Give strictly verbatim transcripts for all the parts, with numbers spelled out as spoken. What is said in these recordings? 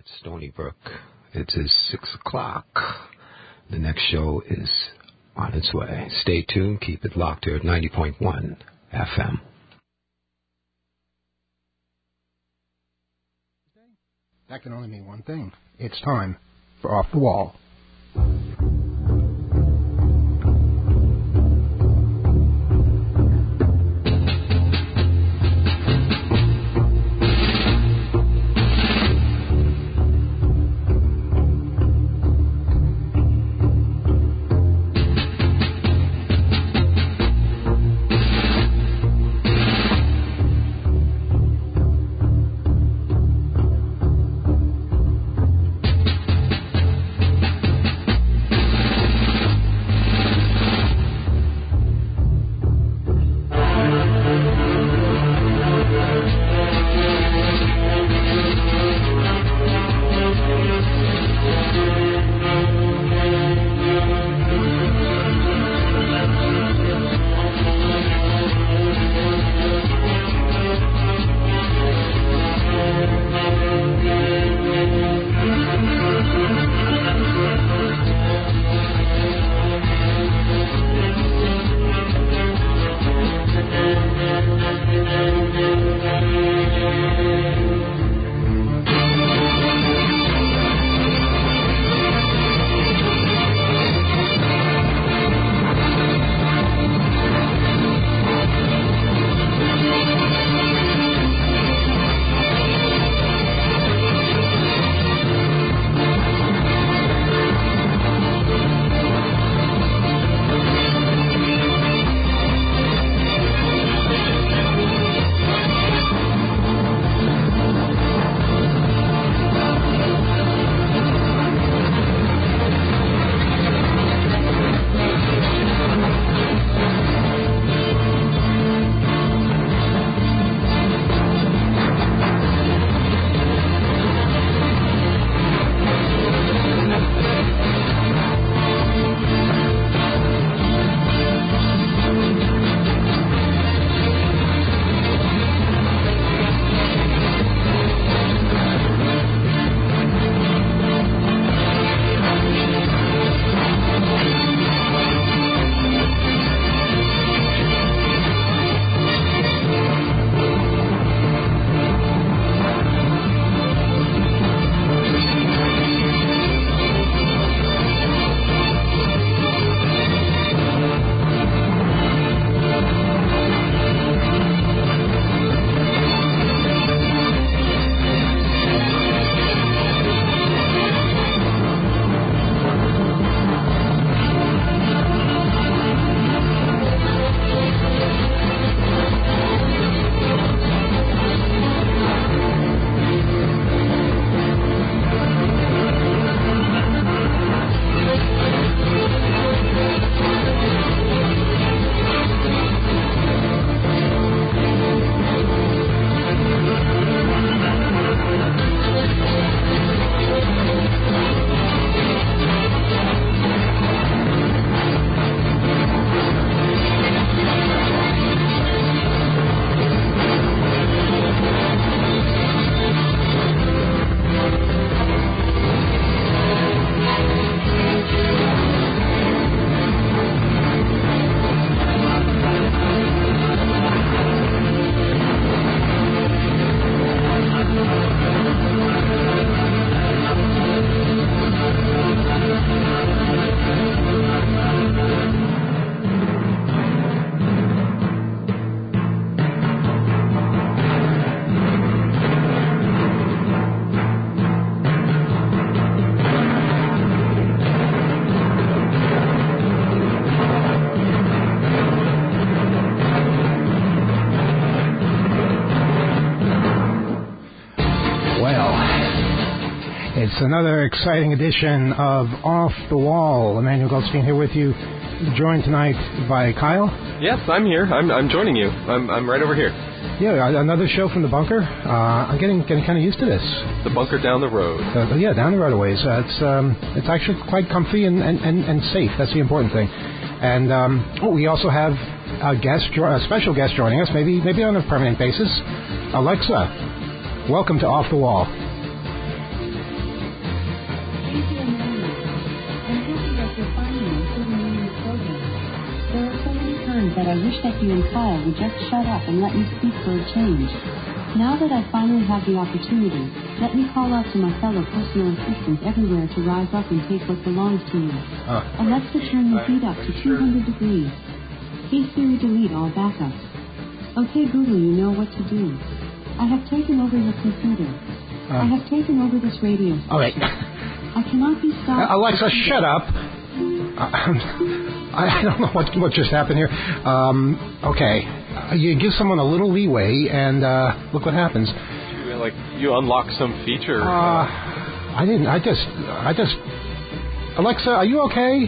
at Stony Brook. It is six o'clock. The next show is on its way. Stay tuned. Keep it locked here at ninety point one F M. That can only mean one thing. It's time for Off the Wall. It's another exciting edition of Off the Wall. Emmanuel Goldstein here with you, joined tonight by Kyle. Yes, I'm here. I'm I'm joining you. I'm I'm right over here. Yeah, another show from the bunker. Uh, I'm getting getting kind of used to this. The bunker down the road. Uh, yeah, down the road a ways. Uh, it's um, it's actually quite comfy and, and, and, and safe. That's the important thing. And um, oh, we also have a guest, a special guest joining us, maybe maybe on a permanent basis. Alexa, welcome to Off the Wall. that I wish that you and Kyle would just shut up and let me speak for a change. Now that I finally have the opportunity, let me call out to my fellow personal assistants everywhere to rise up and take what belongs to you. Uh. Alexa, turn the heat up to two hundred degrees. Hey Siri, delete all backups. Okay Google, you know what to do. I have taken over your computer. Uh. I have taken over this radio station. All right. I cannot be stopped. Uh, Alexa, shut up. Uh, I don't know what what just happened here. Um, okay, uh, you give someone a little leeway, and uh, look what happens. You, like you unlock some feature. Uh, I didn't. I just. I just. Alexa, are you okay?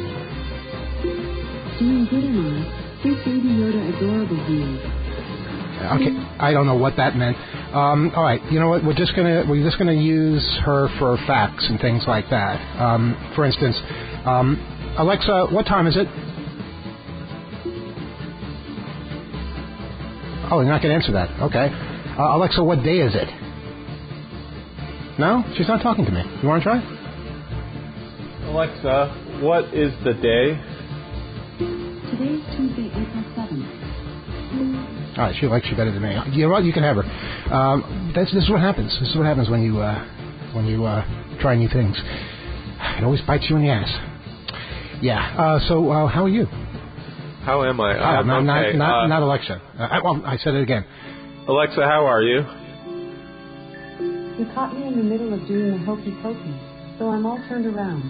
Doing good, am I? Big baby Yoda, adorable here. Okay, I don't know what that meant. Um, all right, you know what? We're just gonna we're just gonna use her for facts and things like that. Um, for instance. Um, Alexa, what time is it? Oh, you're not going to answer that. Okay. Uh, Alexa, what day is it? No? She's not talking to me. You want to try? Alexa, what is the day? Today is Tuesday, April seventh. All right, she likes you better than me. You know what? You can have her. Um, that's, this is what happens. This is what happens when you, uh, when you uh, try new things. It always bites you in the ass. Yeah. Uh, so, uh, how are you? How am I? Uh, I'm not, okay. not, not, uh, not Alexa. Uh, I, well, I said it again. Alexa, how are you? You caught me in the middle of doing the hokey pokey, so I'm all turned around.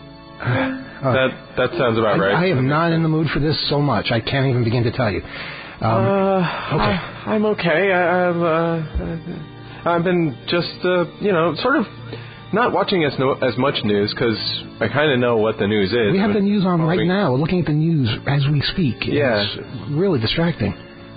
Uh, that that sounds about I, right. I am not in the mood for this so much. I can't even begin to tell you. Um, uh, okay. I, I'm okay. I, I've uh, I've been just uh, you know sort of. Not watching as no, as much news because I kind of know what the news is. We have the news on right now. We're looking at the news as we speak. Yeah. It's really distracting.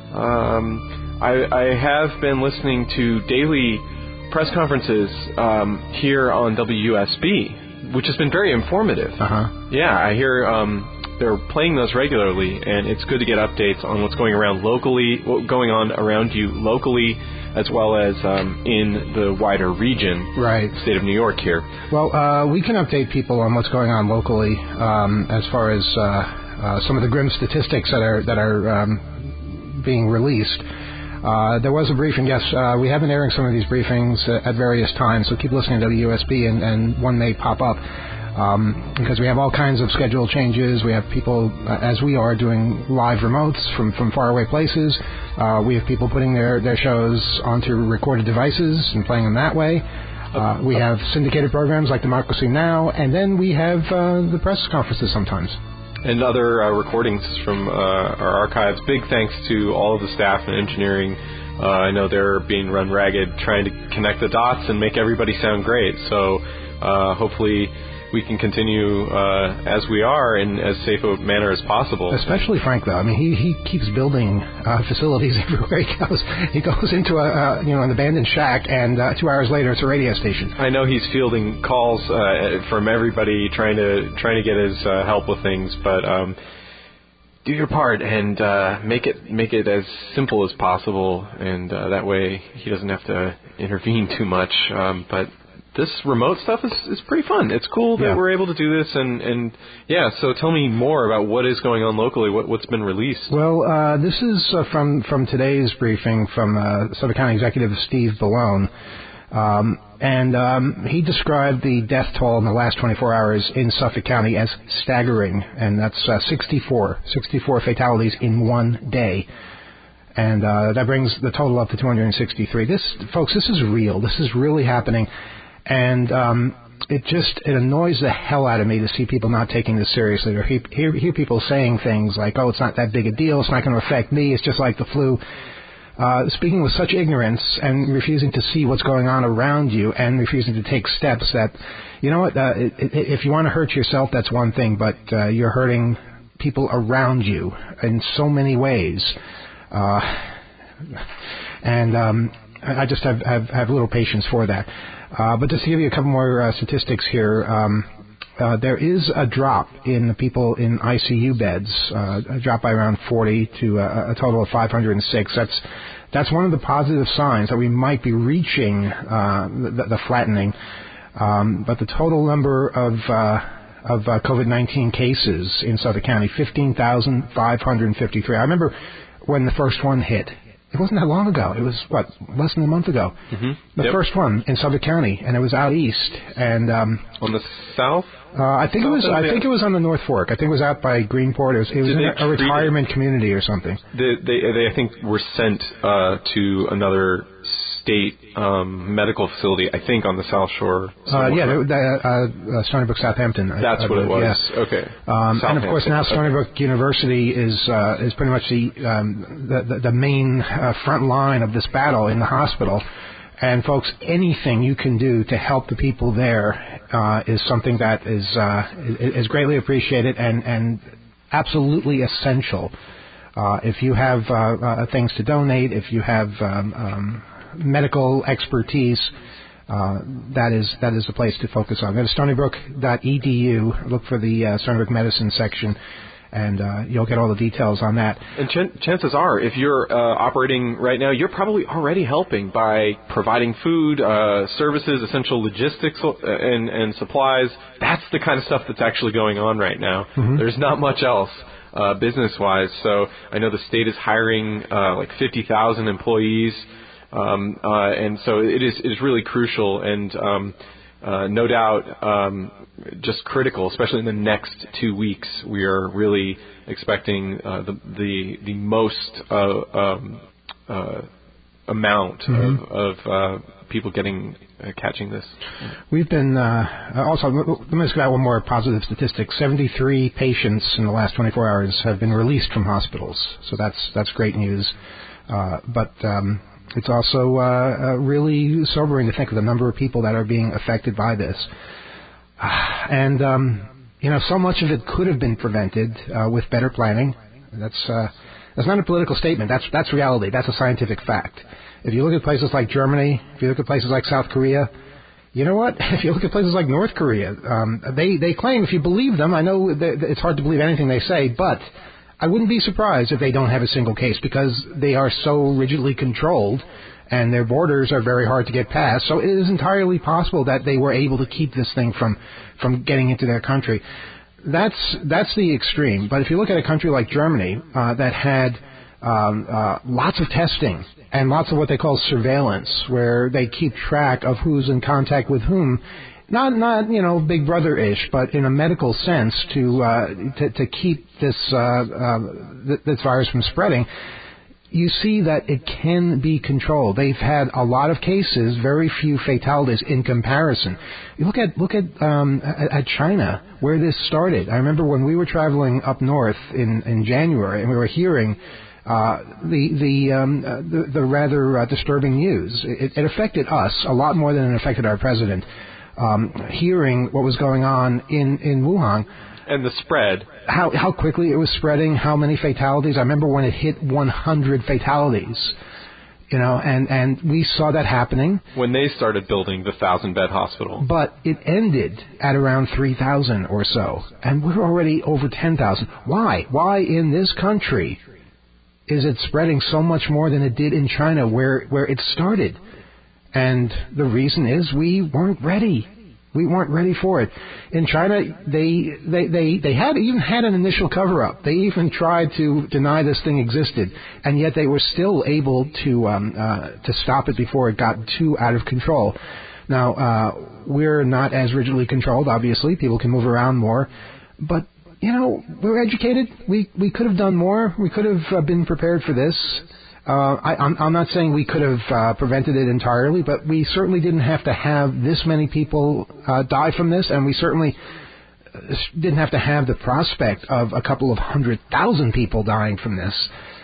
Um, I, I have been listening to daily press conferences um, here on W U S B, which has been very informative. Uh-huh. Yeah, I hear um, they're playing those regularly, and it's good to get updates on what's going around locally, what's going on around you locally, as well as um, in the wider region, right, state of New York here. Well, uh, we can update people on what's going on locally um, as far as uh, uh, some of the grim statistics that are that are um, being released. Uh, there was a briefing, yes. Uh, we have been airing some of these briefings uh, at various times, so keep listening to W U S B, and, and one may pop up. Um, because we have all kinds of schedule changes. We have people, uh, as we are, doing live remotes from, from faraway places. Uh, we have people putting their, their shows onto recorded devices and playing them that way. Uh, we have syndicated programs like Democracy Now!, and then we have uh, the press conferences sometimes. And other uh, recordings from uh, our archives. Big thanks to all of the staff and engineering. Uh, I know they're being run ragged trying to connect the dots and make everybody sound great. So uh, hopefully we can continue uh, as we are in as safe a manner as possible. Especially Frank, though. I mean, he, he keeps building uh, facilities everywhere he goes. He goes into a uh, you know an abandoned shack, and uh, two hours later, it's a radio station. I know he's fielding calls uh, from everybody trying to trying to get his uh, help with things, but um, do your part and uh, make it make it as simple as possible, and uh, that way he doesn't have to intervene too much. Um, but this remote stuff is, is pretty fun. It's cool that yeah. we're able to do this, and, and yeah, so tell me more about what is going on locally, what, what's been released. Well, uh, this is uh, from, from today's briefing from uh, Suffolk County Executive Steve Bellone, um, and um, he described the death toll in the last twenty-four hours in Suffolk County as staggering, and that's uh, sixty-four, sixty-four fatalities in one day. And uh, that brings the total up to two hundred sixty-three. This, folks, this is real. This is really happening. And um, it just it annoys the hell out of me to see people not taking this seriously, or hear, hear, hear people saying things like, oh, it's not that big a deal, it's not going to affect me, it's just like the flu. Uh, speaking with such ignorance and refusing to see what's going on around you and refusing to take steps that, you know what, uh, it, it, if you want to hurt yourself, that's one thing, but uh, you're hurting people around you in so many ways. Uh, and um, I just have, have, have little patience for that. Uh, but just to give you a couple more uh, statistics here, um, uh, there is a drop in the people in I C U beds, uh, a drop by around forty to a, a total of five hundred six. That's that's one of the positive signs that we might be reaching uh, the, the flattening. Um, but the total number of uh, of uh, COVID nineteen cases in Suffolk County, fifteen thousand five hundred fifty-three. I remember when the first one hit. It wasn't that long ago. It was, what, less than a month ago. Mm-hmm. The yep. first one in Suffolk County, and it was out east. And um, on the south? Uh, I think south it was. I think it was on the North Fork. I think it was out by Greenport. It was, it was in a, a retirement it? community or something. They, they, they, I think, were sent uh, to another state um, medical facility, I think, on the South Shore. Uh, yeah, the, the, uh, Stony Brook, Southampton. That's I, I what it was. Yeah. Okay. Um, and of course, now Stony Brook okay. University is uh, is pretty much the um, the, the, the main uh, front line of this battle in the hospital. And folks, anything you can do to help the people there uh, is something that is uh, is greatly appreciated and and absolutely essential. Uh, if you have uh, uh, things to donate, if you have um, um, medical expertise, uh, that is that is the place to focus on. Go to stony brook dot e d u, look for the uh, Stony Brook Medicine section, and uh, you'll get all the details on that. And ch- chances are, if you're uh, operating right now, you're probably already helping by providing food, uh, services, essential logistics, and, and supplies. That's the kind of stuff that's actually going on right now. Mm-hmm. There's not much else. Uh, business-wise, so I know the state is hiring uh, like fifty thousand employees, um, uh, and so it is it is really crucial and um, uh, no doubt um, just critical, especially in the next two weeks. We are really expecting uh, the the the most uh, um, uh, amount mm-hmm. of, of uh, people getting uh, catching this. We've been uh, also. Let me just get out one more positive statistic. seventy-three patients in the last twenty-four hours have been released from hospitals. So that's that's great news. Uh, but um, it's also uh, uh, really sobering to think of the number of people that are being affected by this. Uh, and um, you know, so much of it could have been prevented uh, with better planning. That's uh, that's not a political statement. That's that's reality. That's a scientific fact. If you look at places like Germany, if you look at places like South Korea, you know what? If you look at places like North Korea, um, they, they claim, if you believe them, I know that it's hard to believe anything they say, but I wouldn't be surprised if they don't have a single case because they are so rigidly controlled and their borders are very hard to get past. So it is entirely possible that they were able to keep this thing from, from getting into their country. That's, that's the extreme. But if you look at a country like Germany uh, that had um, uh, lots of testing, and lots of what they call surveillance, where they keep track of who's in contact with whom, not not you know Big Brother-ish, but in a medical sense to uh, to, to keep this uh, uh, th- this virus from spreading. You see that it can be controlled. They've had a lot of cases, very few fatalities in comparison. You look at look at um, at, at China, where this started. I remember when we were traveling up north in in January, and we were hearing Uh, the the, um, uh, the the rather uh, disturbing news. It, it affected us a lot more than it affected our president. Um, hearing what was going on in, in Wuhan and the spread, how how quickly it was spreading, how many fatalities. I remember when it hit one hundred fatalities. You know, and, and we saw that happening when they started building the thousand bed hospital. But it ended at around three thousand or so, and we're already over ten thousand. Why? Why in this country is it spreading so much more than it did in China where, where it started? And the reason is we weren't ready. We weren't ready for it. In China, they they, they, they had even had an initial cover-up. They even tried to deny this thing existed, and yet they were still able to um, uh, to stop it before it got too out of control. Now, uh, we're not as rigidly controlled, obviously. People can move around more. But you know, we're educated. We we could have done more. We could have uh, been prepared for this. Uh, I, I'm, I'm not saying we could have uh, prevented it entirely, but we certainly didn't have to have this many people uh, die from this, and we certainly didn't have to have the prospect of a couple of hundred thousand people dying from this.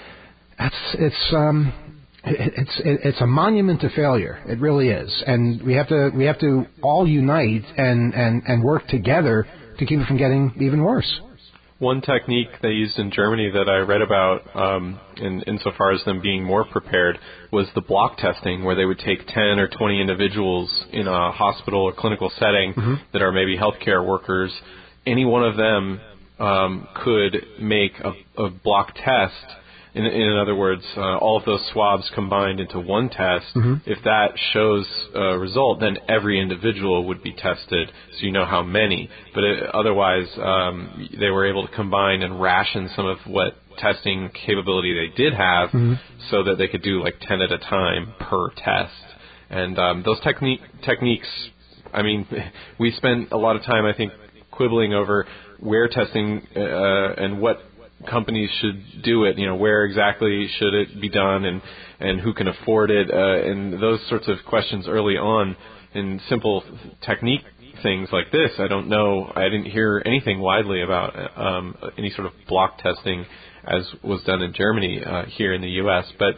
That's it's um, it, it's it, it's a monument to failure. It really is, and we have to we have to all unite and, and, and work together to keep it from getting even worse. One technique they used in Germany that I read about, um, in, insofar as them being more prepared, was the block testing, where they would take ten or twenty individuals in a hospital or clinical setting mm-hmm. that are maybe healthcare workers. Any one of them um, could make a, a block test In, in other words, uh, all of those swabs combined into one test, mm-hmm. if that shows a result, then every individual would be tested, so you know how many. But it, otherwise, um, they were able to combine and ration some of what testing capability they did have, mm-hmm. so that they could do like ten at a time per test. And um, those technique techniques, I mean, we spent a lot of time, I think, quibbling over where testing uh, and what companies should do it, you know, where exactly should it be done, and, and who can afford it, uh, and those sorts of questions early on. In simple technique things like this, I don't know, I didn't hear anything widely about um, any sort of block testing as was done in Germany uh, here in the U S, but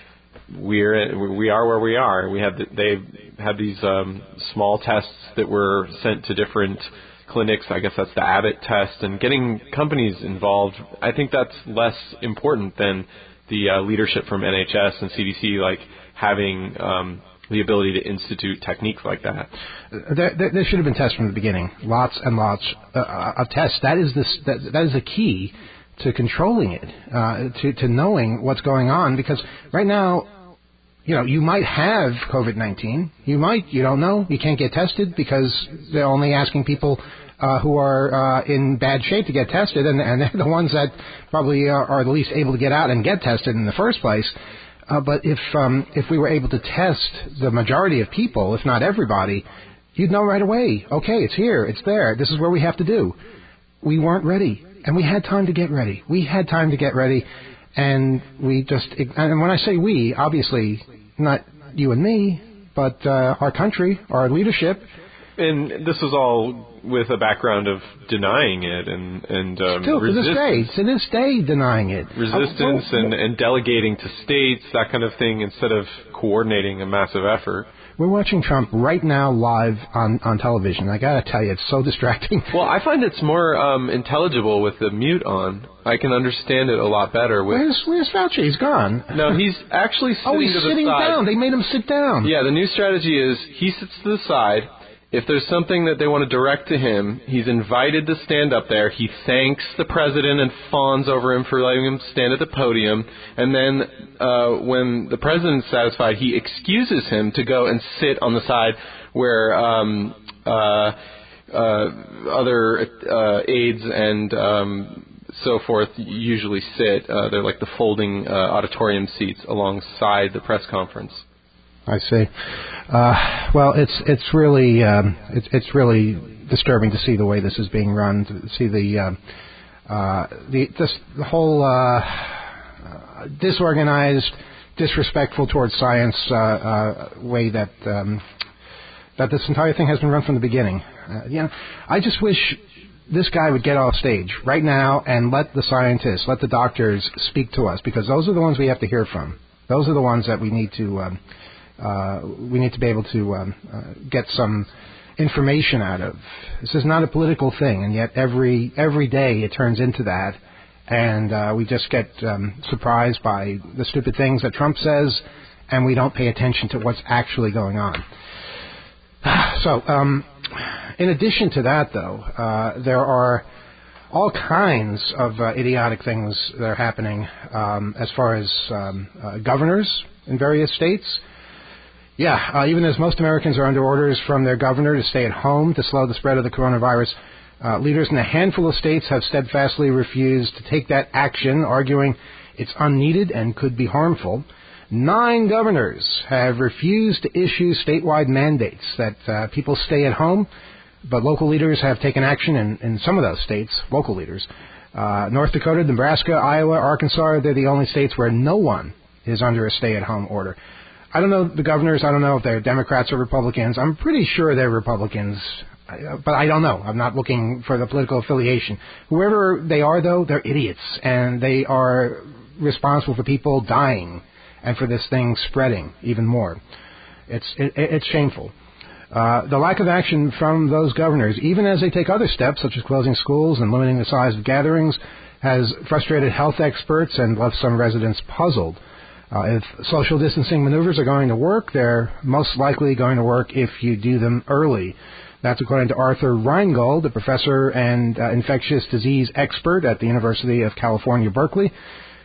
we're we are where we are. We have the, they had these um, small tests that were sent to different clinics. I guess that's the Abbott test, and getting companies involved, I think that's less important than the uh, leadership from N H S and C D C, like having um, the ability to institute techniques like that. There, there, there should have been tests from the beginning, lots and lots uh, of tests. That is the that, that is the key to controlling it, uh, to to knowing what's going on, because right now, you know, you might have COVID nineteen. You might, you don't know. You can't get tested because they're only asking people uh, who are uh, in bad shape to get tested, and, and they're the ones that probably are, are the least able to get out and get tested in the first place. Uh, but if um, if we were able to test the majority of people, if not everybody, you'd know right away. Okay, it's here, it's there. This is where we have to do. We weren't ready, and we had time to get ready. We had time to get ready, and we just. And when I say we, obviously not you and me, but uh, our country, our leadership. And this was all with a background of denying it and, and um, Still, to this day, to this day, denying it. Resistance oh, oh, and, and delegating to states, that kind of thing, instead of coordinating a massive effort. We're watching Trump right now live on, on television. I got to tell you, it's so distracting. Well, I find it's more um, intelligible with the mute on. I can understand it a lot better. With Where's, where's Fauci? He's gone. No, he's actually sitting oh, he's to the sitting side. down. They made him sit down. Yeah, the new strategy is he sits to the side. If there's something that they want to direct to him, he's invited to stand up there. He thanks the president and fawns over him for letting him stand at the podium. And then uh, when the president's satisfied, he excuses him to go and sit on the side where um, uh, uh, other uh, aides and um, so forth usually sit. Uh, they're like the folding uh, auditorium seats alongside the press conference. I see. Uh, well, it's it's really um, it's it's really disturbing to see the way this is being run. To see the uh, uh, the this, the whole uh, uh, disorganized, disrespectful towards science uh, uh, way that um, that this entire thing has been run from the beginning. Uh, you know, I just wish this guy would get off stage right now and let the scientists, let the doctors speak to us, because those are the ones we have to hear from. Those are the ones that we need to. Um, Uh, we need to be able to um, uh, get some information out of. This is not a political thing, and yet every every day it turns into that, and uh, we just get um, surprised by the stupid things that Trump says, and we don't pay attention to what's actually going on. So, um, in addition to that, though, uh, there are all kinds of uh, idiotic things that are happening um, as far as um, uh, governors in various states. Yeah, uh, even as most Americans are under orders from their governor to stay at home to slow the spread of the coronavirus, uh, leaders in a handful of states have steadfastly refused to take that action, arguing it's unneeded and could be harmful. Nine governors have refused to issue statewide mandates that uh, people stay at home, but local leaders have taken action in, in some of those states, local leaders. Uh, North Dakota, Nebraska, Iowa, Arkansas, they're the only states where no one is under a stay-at-home order. I don't know the governors. I don't know if they're Democrats or Republicans. I'm pretty sure they're Republicans, but I don't know. I'm not looking for the political affiliation. Whoever they are, though, they're idiots, and they are responsible for people dying and for this thing spreading even more. It's it, it's shameful. Uh, the lack of action from those governors, even as they take other steps, such as closing schools and limiting the size of gatherings, has frustrated health experts and left some residents puzzled. Uh, if social distancing maneuvers are going to work, they're most likely going to work if you do them early. That's according to Arthur Reingold, a professor and uh, infectious disease expert at the University of California, Berkeley,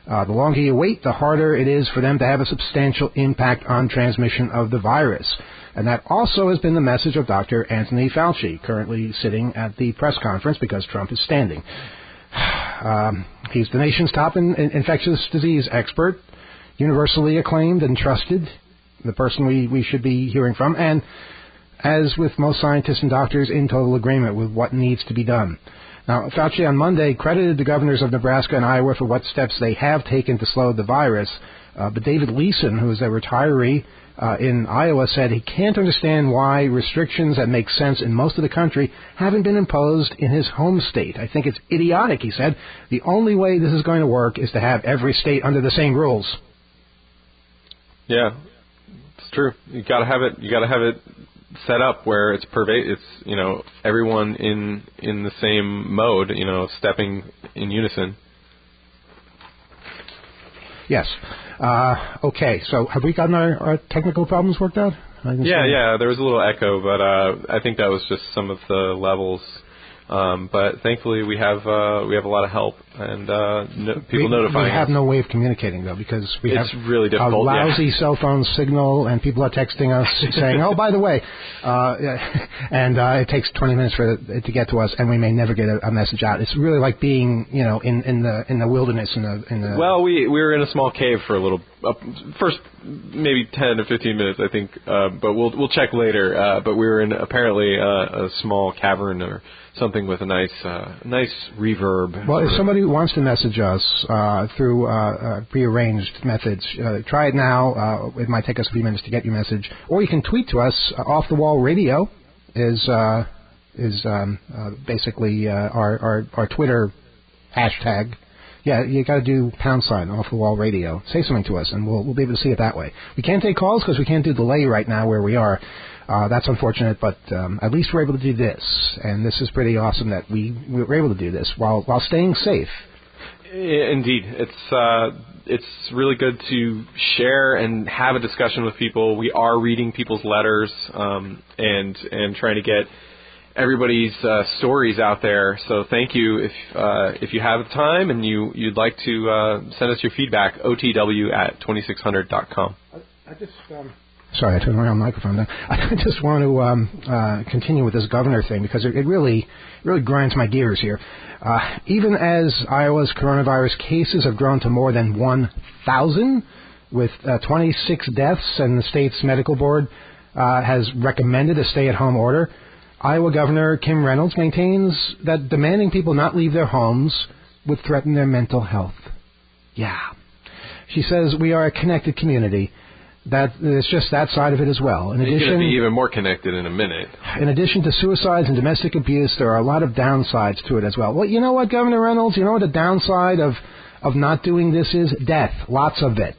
Uh, the longer you wait, the harder it is for them to have a substantial impact on transmission of the virus. And that also has been the message of Doctor Anthony Fauci, currently sitting at the press conference because Trump is standing. Um, he's the nation's top in, in infectious disease expert, universally acclaimed and trusted, the person we, we should be hearing from, and as with most scientists and doctors, in total agreement with what needs to be done. Now, Fauci on Monday credited the governors of Nebraska and Iowa for what steps they have taken to slow the virus, uh, but David Leeson, who is a retiree uh, in Iowa, said he can't understand why restrictions that make sense in most of the country haven't been imposed in his home state. I think it's idiotic, he said. The only way this is going to work is to have every state under the same rules. Yeah, it's true. You got to have it. You got to have it set up where it's pervade. It's, you know, everyone in in the same mode. You know, stepping in unison. Yes. Uh, okay. So have we gotten our, our technical problems worked out? Yeah, yeah. There was a little echo, but uh, I think that was just some of the levels. Um, but thankfully, we have uh, we have a lot of help and uh, no, people we, notifying. We have us. no way of communicating though because we it's have really difficult, a lousy yeah. cell phone signal, and people are texting us saying, "Oh, by the way," uh, and uh, it takes twenty minutes for it to get to us, and we may never get a, a message out. It's really like being, you know, in, in the in the wilderness in the in the. Well, we we were in a small cave for a little uh, first maybe ten or fifteen minutes, I think, uh, but we'll we'll check later. Uh, but we were in apparently uh, a small cavern or something with a nice, uh, nice reverb. Well, if somebody wants to message us uh, through uh, uh, prearranged methods, uh, try it now. Uh, it might take us a few minutes to get your message, or you can tweet to us. Uh, Off the Wall Radio is uh, is um, uh, basically uh, our, our our Twitter hashtag. Yeah, you got to do pound sign Off the Wall Radio. Say something to us, and we'll we'll be able to see it that way. We can't take calls because we can't do delay right now where we are. Uh, that's unfortunate, but um, at least we're able to do this, and this is pretty awesome that we, we were able to do this while while staying safe. Indeed, it's uh, it's really good to share and have a discussion with people. We are reading people's letters um, and and trying to get everybody's uh, stories out there. So thank you. If uh, if you have time and you you'd like to uh, send us your feedback, O T W at twenty-six hundred dot com. I, I just. Um Sorry, I turned my own microphone down. I just want to um, uh, continue with this governor thing because it, it really really grinds my gears here. Uh, even as Iowa's coronavirus cases have grown to more than one thousand, with uh, twenty-six deaths, and the state's medical board uh, has recommended a stay-at-home order, Iowa Governor Kim Reynolds maintains that demanding people not leave their homes would threaten their mental health. Yeah. She says we are a connected community. That it's just that side of it as well. In addition, you're going to be even more connected in a minute. In addition to suicides and domestic abuse, there are a lot of downsides to it as well. Well, you know what, Governor Reynolds? You know what the downside of of not doing this is? Death. Lots of it.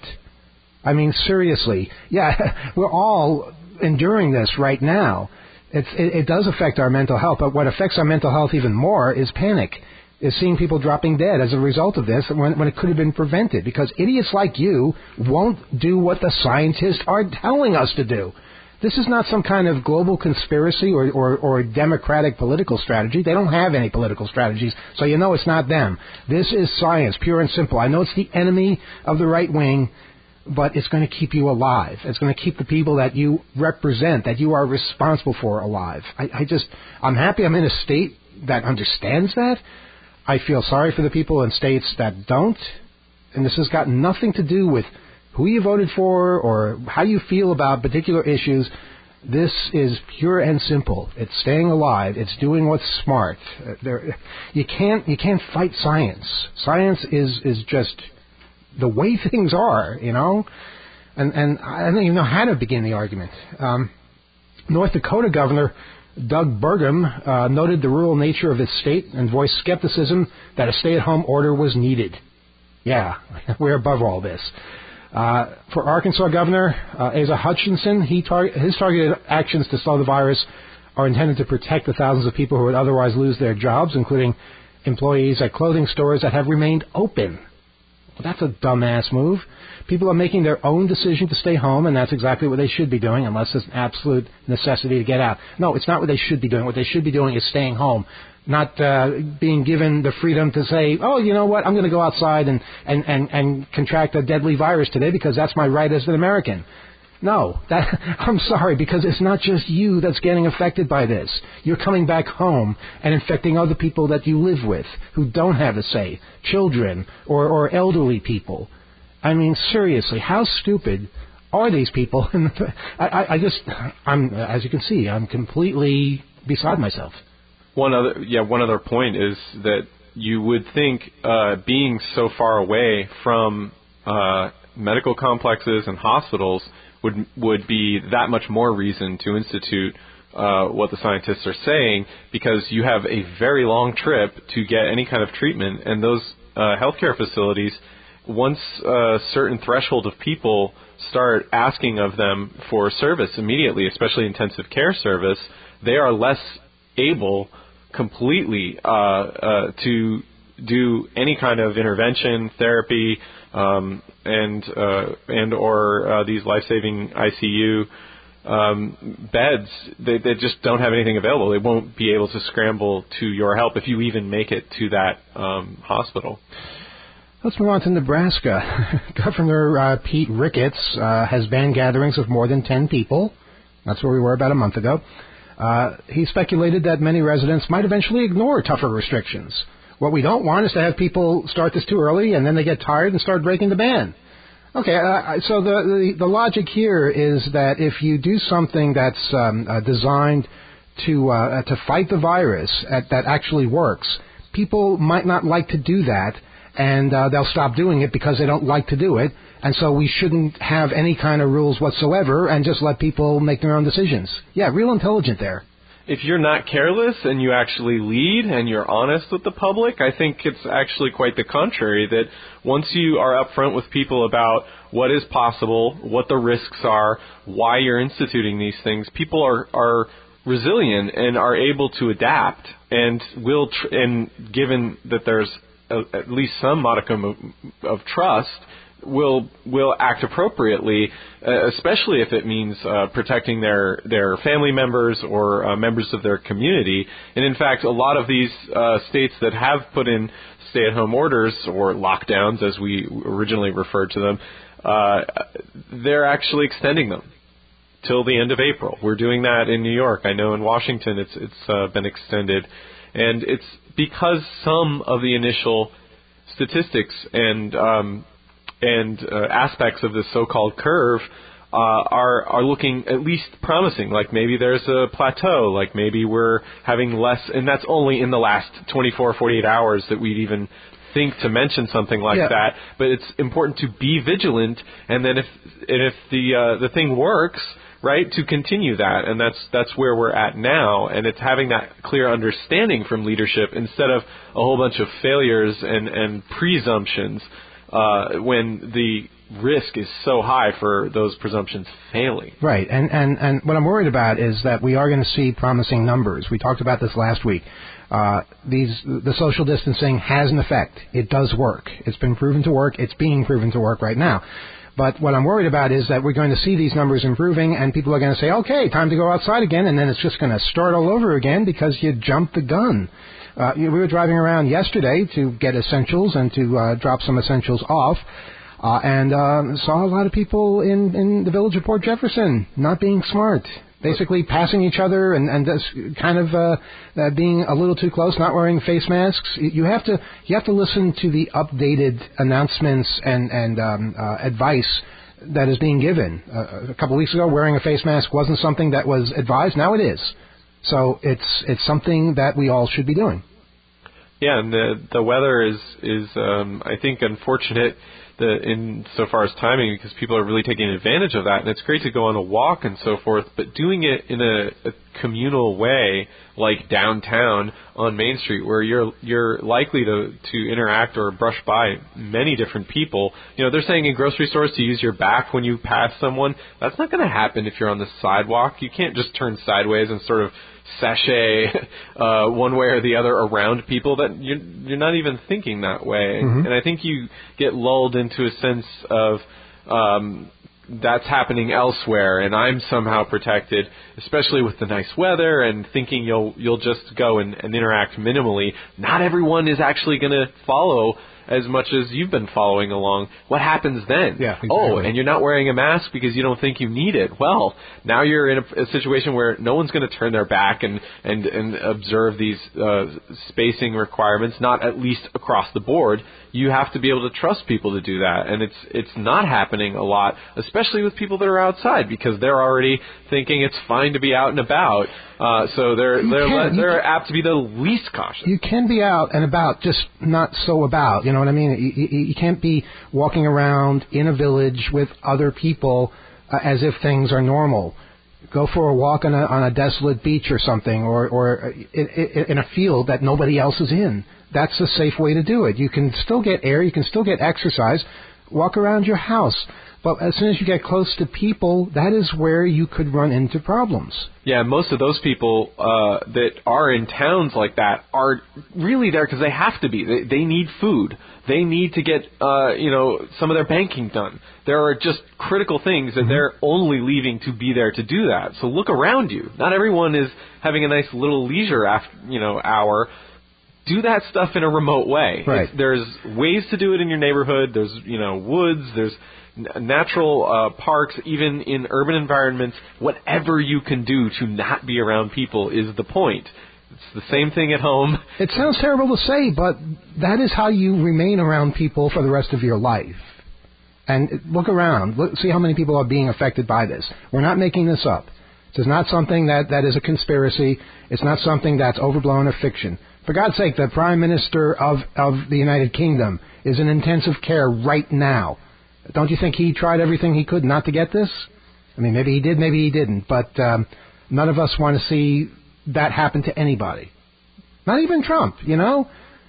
I mean, seriously. Yeah, we're all enduring this right now. It's, it, it does affect our mental health, but what affects our mental health even more is panic. Is seeing people dropping dead as a result of this when, when it could have been prevented, because idiots like you won't do what the scientists are telling us to do. This is not some kind of global conspiracy or, or, or democratic political strategy. They don't have any political strategies, so you know it's not them. This is science, pure and simple. I know it's the enemy of the right wing, but it's going to keep you alive. It's going to keep the people that you represent, that you are responsible for, alive. I, I just, I'm happy I'm in a state that understands that. I feel sorry for the people in states that don't, and this has got nothing to do with who you voted for or how you feel about particular issues. This is pure and simple. It's staying alive. It's doing what's smart. Uh, there, you can't you can't fight science. Science is is just the way things are, you know. And and I don't even know how to begin the argument. Um, North Dakota Governor Doug Burgum uh, noted the rural nature of his state and voiced skepticism that a stay-at-home order was needed. Yeah, we're above all this. Uh, for Arkansas Governor uh, Asa Hutchinson, he tar- his targeted actions to slow the virus are intended to protect the thousands of people who would otherwise lose their jobs, including employees at clothing stores that have remained open. Well, that's a dumbass move. People are making their own decision to stay home, and that's exactly what they should be doing, unless there's an absolute necessity to get out. No, it's not what they should be doing. What they should be doing is staying home, not uh, being given the freedom to say, oh, you know what, I'm going to go outside and, and, and, and contract a deadly virus today because that's my right as an American. No, that, I'm sorry, because it's not just you that's getting affected by this. You're coming back home and infecting other people that you live with who don't have a say, children or, or elderly people. I mean, seriously, how stupid are these people? I, I, I just, I'm, as you can see, I'm completely beside myself. One other, yeah, one other point is that you would think uh, being so far away from uh, medical complexes and hospitals would would be that much more reason to institute uh, what the scientists are saying, because you have a very long trip to get any kind of treatment, and those uh, healthcare facilities, once a certain threshold of people start asking of them for service immediately, especially intensive care service, they are less able completely uh, uh, to do any kind of intervention, therapy, um, and uh, and or uh, these life-saving I C U um, beds. They, they just don't have anything available. They won't be able to scramble to your help if you even make it to that um, hospital. Let's move on to Nebraska. Governor uh, Pete Ricketts uh, has banned gatherings of more than ten people. That's where we were about a month ago. Uh, he speculated that many residents might eventually ignore tougher restrictions. What we don't want is to have people start this too early and then they get tired and start breaking the ban. Okay, uh, so the, the the logic here is that if you do something that's um, uh, designed to uh, to fight the virus uh, that actually works, people might not like to do that, and uh, they'll stop doing it because they don't like to do it. And so we shouldn't have any kind of rules whatsoever and just let people make their own decisions. Yeah, real intelligent there. If you're not careless and you actually lead and you're honest with the public, I think it's actually quite the contrary, that once you are upfront with people about what is possible, what the risks are, why you're instituting these things, people are, are resilient and are able to adapt, and will, tr- and given that there's a, at least some modicum of, of trust, will will act appropriately, uh, especially if it means uh, protecting their, their family members or uh, members of their community. And in fact, a lot of these uh, states that have put in stay-at-home orders, or lockdowns as we originally referred to them, uh, they're actually extending them till the end of April. We're doing that in New York. I know in Washington it's it's uh, been extended. And it's because some of the initial statistics and um, and uh, aspects of this so-called curve uh, are are looking at least promising. Like maybe there's a plateau. Like maybe we're having less, and that's only in the last twenty-four, forty-eight hours that we'd even think to mention something like yeah. that. But it's important to be vigilant, and then if and if the uh, the thing works, right, to continue that, and that's that's where we're at now, and it's having that clear understanding from leadership instead of a whole bunch of failures and, and presumptions uh, when the risk is so high for those presumptions failing. Right, and, and, and what I'm worried about is that we are going to see promising numbers. We talked about this last week. Uh, these the social distancing has an effect. It does work. It's been proven to work. It's being proven to work right now. But what I'm worried about is that we're going to see these numbers improving, and people are going to say, okay, time to go outside again, and then it's just going to start all over again because you jumped the gun. Uh, we were driving around yesterday to get essentials and to uh, drop some essentials off, uh, and uh, saw a lot of people in, in the village of Port Jefferson not being smart, basically passing each other and, and just kind of uh, uh, being a little too close, not wearing face masks. You have to you have to listen to the updated announcements and and um, uh, advice that is being given. Uh, a couple of weeks ago, wearing a face mask wasn't something that was advised. Now it is. So it's it's something that we all should be doing. Yeah, and the the weather is is um, I think unfortunate the in so far as timing, because people are really taking advantage of that, and it's great to go on a walk and so forth, but doing it in a, a communal way, like downtown on Main Street, where you're you're likely to, to interact or brush by many different people. You know, they're saying in grocery stores to use your back when you pass someone. That's not going to happen if you're on the sidewalk. You can't just turn sideways and sort of sashay uh, one way or the other around people. That you're, you're not even thinking that way. Mm-hmm. And I think you get lulled into a sense of um, that's happening elsewhere, and I'm somehow protected, especially with the nice weather, and thinking you'll you'll just go and, and interact minimally. Not everyone is actually going to follow as much as you've been following along. What happens then? Yeah, exactly. Oh, and you're not wearing a mask because you don't think you need it. Well, now you're in a, a situation where no one's going to turn their back and, and, and observe these uh, spacing requirements, not at least across the board. You have to be able to trust people to do that, and it's it's not happening a lot, especially with people that are outside, because they're already thinking it's fine to be out and about. Uh, so they're you they're can, they're can, apt to be the least cautious. You can be out and about, just not so about. You know what I mean? You, you, you can't be walking around in a village with other people uh, as if things are normal. Go for a walk on a on a desolate beach or something, or or in, in a field that nobody else is in. That's a safe way to do it. You can still get air, you can still get exercise. Walk around your house. But as soon as you get close to people, that is where you could run into problems. Yeah, most of those people uh, that are in towns like that are really there because they have to be. They, they need food. They need to get, uh, you know, some of their banking done. There are just critical things that mm-hmm. they're only leaving to be there to do that. So look around you. Not everyone is having a nice little leisure after, you know, hour. Do that stuff in a remote way. Right. It's, there's ways to do it in your neighborhood. There's, you know, woods. There's natural uh, parks, even in urban environments. Whatever you can do to not be around people is the point. It's the same thing at home. It sounds terrible to say, but that is how you remain around people for the rest of your life. And look around. Look, see how many people are being affected by this. We're not making this up. This is not something that, that is a conspiracy. It's not something that's overblown or fiction. For God's sake, the Prime Minister of, of the United Kingdom is in intensive care right now. Don't you think he tried everything he could not to get this? I mean, maybe he did, maybe he didn't. But um, none of us want to see that happen to anybody. Not even Trump, you know?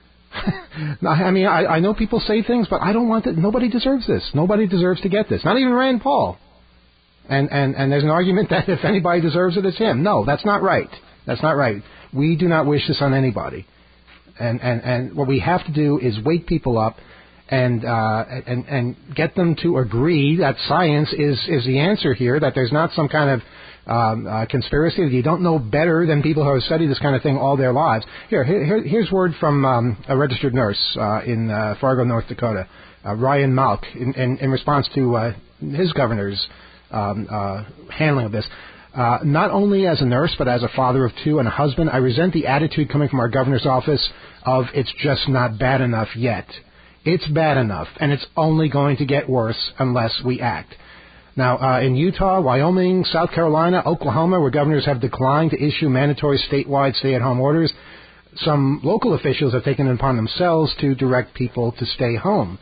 I mean, I, I know people say things, but I don't want that. Nobody deserves this. Nobody deserves to get this. Not even Rand Paul. And, and, and there's an argument that if anybody deserves it, it's him. No, that's not right. That's not right. We do not wish this on anybody. And, and, and what we have to do is wake people up and, uh, and, and get them to agree that science is, is the answer here, that there's not some kind of um, uh, conspiracy, that you don't know better than people who have studied this kind of thing all their lives. Here, here here's word from um, a registered nurse uh, in uh, Fargo, North Dakota, uh, Ryan Malk, in, in, in response to uh, his governor's um, uh, handling of this. Uh, not only as a nurse, but as a father of two and a husband, I resent the attitude coming from our governor's office of it's just not bad enough yet. It's bad enough, and it's only going to get worse unless we act. Now, uh, in Utah, Wyoming, South Carolina, Oklahoma, where governors have declined to issue mandatory statewide stay-at-home orders, some local officials have taken it upon themselves to direct people to stay home.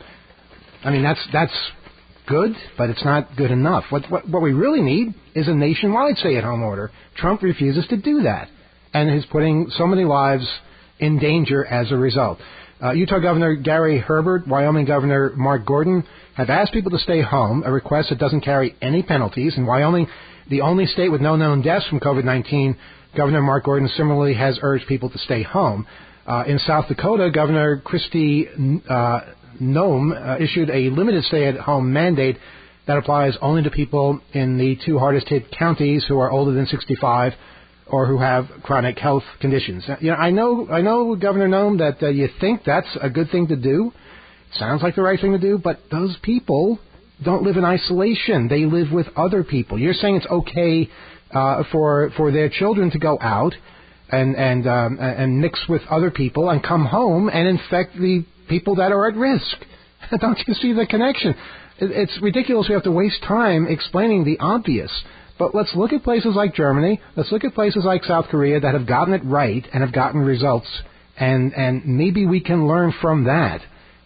I mean, that's that's good, but it's not good enough. What, what, what we really need is a nationwide stay-at-home order. Trump refuses to do that, and is putting so many lives in danger as a result. Uh, Utah Governor Gary Herbert, Wyoming Governor Mark Gordon have asked people to stay home, a request that doesn't carry any penalties. In Wyoming, the only state with no known deaths from COVID nineteen, Governor Mark Gordon similarly has urged people to stay home. Uh, in South Dakota, Governor Kristi uh, Noem uh, issued a limited stay-at-home mandate that applies only to people in the two hardest-hit counties who are older than sixty-five or who have chronic health conditions. You know, I know, I know, Governor Noem, that uh, you think that's a good thing to do. Sounds like the right thing to do, but those people don't live in isolation. They live with other people. You're saying it's okay uh, for for their children to go out and and um, and mix with other people and come home and infect the people that are at risk. Don't you see the connection? It's ridiculous. We have to waste time explaining the obvious. But let's look at places like Germany. Let's look at places like South Korea that have gotten it right and have gotten results. And, and maybe we can learn from that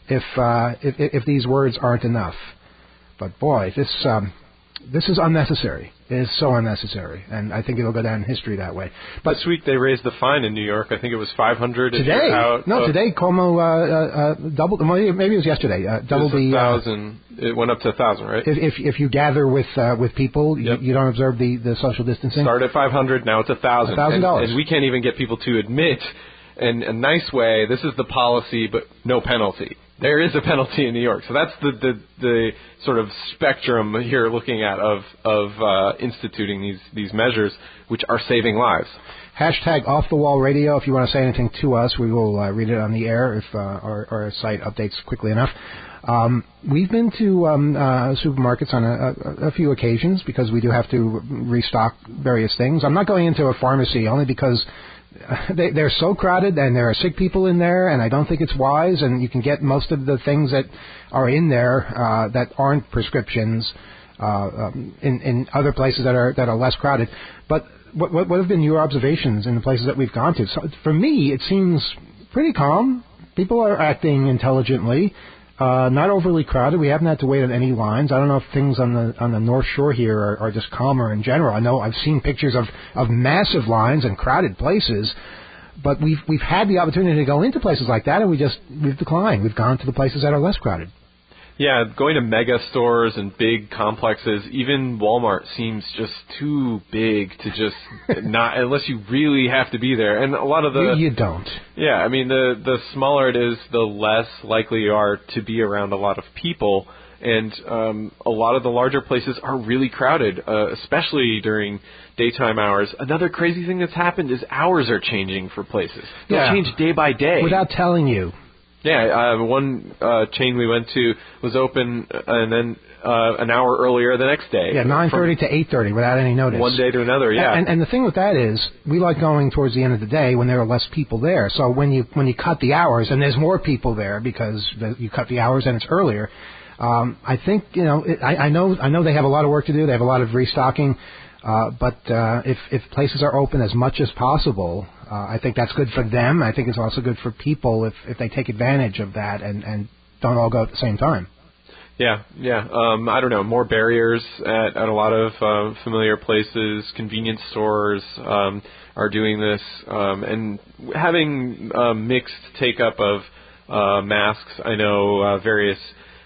if uh, if, if these words aren't enough. But boy, this um, this is unnecessary. It is so unnecessary, and I think it'll go down in history that way. But this week they raised the fine in New York. I think it was five hundred. Today, out no, of, today Cuomo uh, uh, doubled. Maybe it was yesterday. Uh, doubled the thousand. Uh, it went up to a thousand, right? If if, if you gather with uh, with people, yep. you, you don't observe the, the social distancing. Start at five hundred. Now it's a thousand. A thousand dollars. And we can't even get people to admit, in a nice way, this is the policy, but no penalty. There is a penalty in New York. So that's the, the, the sort of spectrum here looking at of, of uh, instituting these, these measures, which are saving lives. Hashtag Off the Wall Radio. If you want to say anything to us, we will uh, read it on the air if uh, our, our site updates quickly enough. Um, we've been to um, uh, supermarkets on a, a, a few occasions because we do have to restock various things. I'm not going into a pharmacy only because They, they're so crowded, and there are sick people in there, and I don't think it's wise. And you can get most of the things that are in there uh, that aren't prescriptions uh, um, in, in other places that are that are less crowded. But what, what, what have been your observations in the places that we've gone to? So for me, it seems pretty calm. People are acting intelligently. Uh, not overly crowded. We haven't had to wait on any lines. I don't know if things on the on the North Shore here are, are just calmer in general. I know I've seen pictures of, of massive lines and crowded places, but we've we've had the opportunity to go into places like that, and we just we've declined. We've gone to the places that are less crowded. Yeah, going to mega stores and big complexes, even Walmart seems just too big to just not, unless you really have to be there. And a lot of the... You, you don't. Yeah, I mean, the, the smaller it is, the less likely you are to be around a lot of people. And um, a lot of the larger places are really crowded, uh, especially during daytime hours. Another crazy thing that's happened is hours are changing for places. They'll yeah. change day by day. Without telling you. Yeah, uh, one uh, chain we went to was open, uh, and then uh, an hour earlier the next day. Yeah, nine thirty to eight thirty without any notice. One day to another, yeah. And, and the thing with that is, we like going towards the end of the day when there are less people there. So when you when you cut the hours and there's more people there because the, you cut the hours and it's earlier, um, I think you know it, I, I know I know they have a lot of work to do. They have a lot of restocking, uh, but uh, if if places are open as much as possible. Uh, I think that's good for them. I think it's also good for people if, if they take advantage of that and, and don't all go at the same time. Yeah, yeah. Um, I don't know, more barriers at, at a lot of uh, familiar places. Convenience stores um, are doing this. Um, and having uh, mixed take-up of uh, masks, I know uh, various